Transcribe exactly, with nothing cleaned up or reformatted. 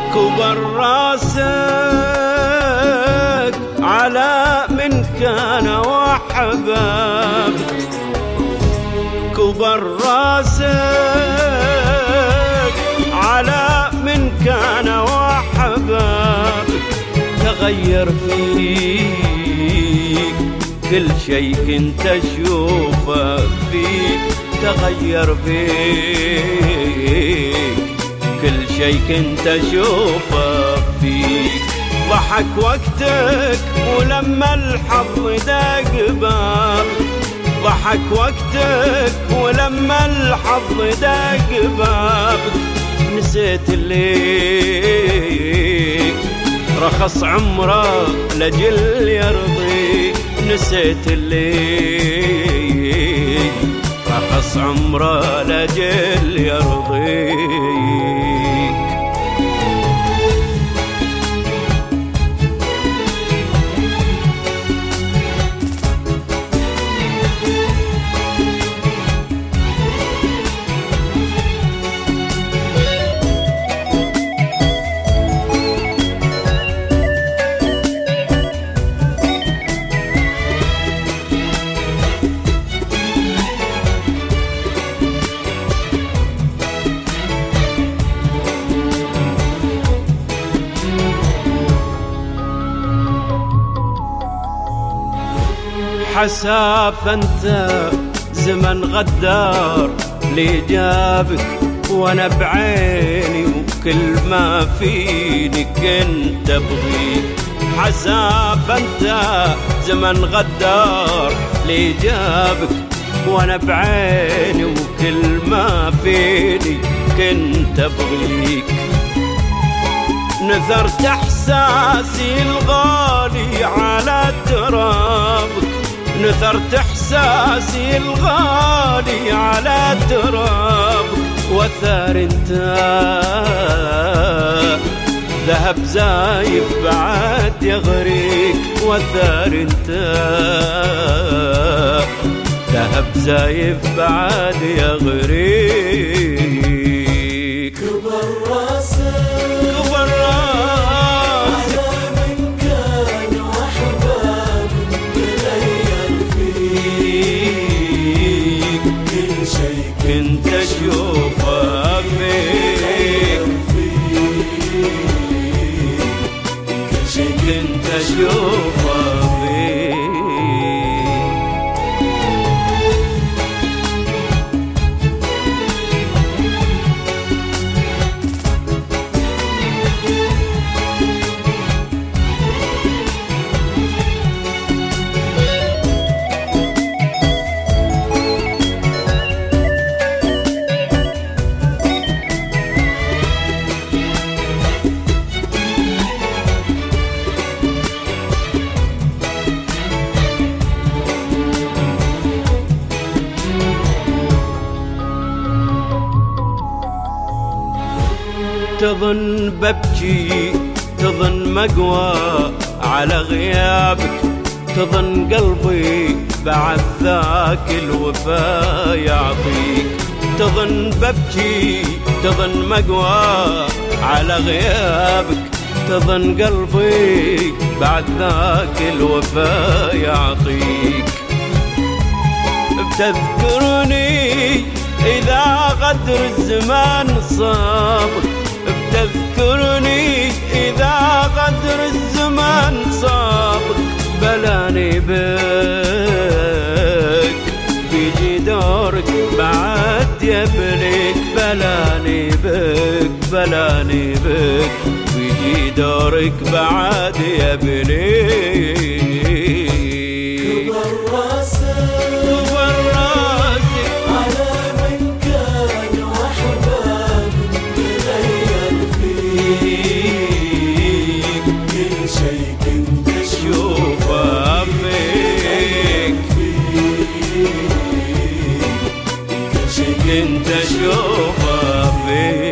كبر راسك على من كان وحبابك، كبر راسك على من كان وحبابك. تغير فيك كل شي كنت اشوفه فيك، تغير فيك كل شي كنت اشوفه فيك. ضحك وقتك ولما الحظ دق بابك، ضحك وقتك ولما الحظ دق بابك. نسيت اللي رخص عمره لجل يرضيك، نسيت اللي رخص عمره لجل يرضيك. حساف انت زمن غدار لي جابك، وانا بعيني وكل ما فيني كنت ابغيك. حساف انت زمن غدار لي جابك، وانا بعيني وكل ما فيني كنت ابغيك. نثرت احساسي الغالي على ترابك، نثرت احساسي الغالي على ترابك. وثار انت ذهب زايف بعد يغريك، وثار انت ذهب زايف بعد يغريك. كبر راسك كبر راسك على من كان وحبابك، تغير فيك كل شي كنت اشوفه فيك، كل شي كنت اشوفه فيك. تظن ببكي تظن مقوى على غيابك، تظن قلبي بعد ذاك الوفا يعطيك. تظن ببكي تظن مقوى على غيابك، تظن قلبي بعد ذاك الوفا يعطيك. بتذكرني إذا غدر الزمان صابك، بتذكرني إذا غدر الزمان صابك. بلاني بك بيجي دورك بعد يبليك، بلاني بك بلاني بك بيجي دورك بعد يبليك. كبر راسك كبر راسك على من كان وحبابك، تغير فيك كل شي كنت اشوفه فيك، كل شي كنت اشوفه فيك.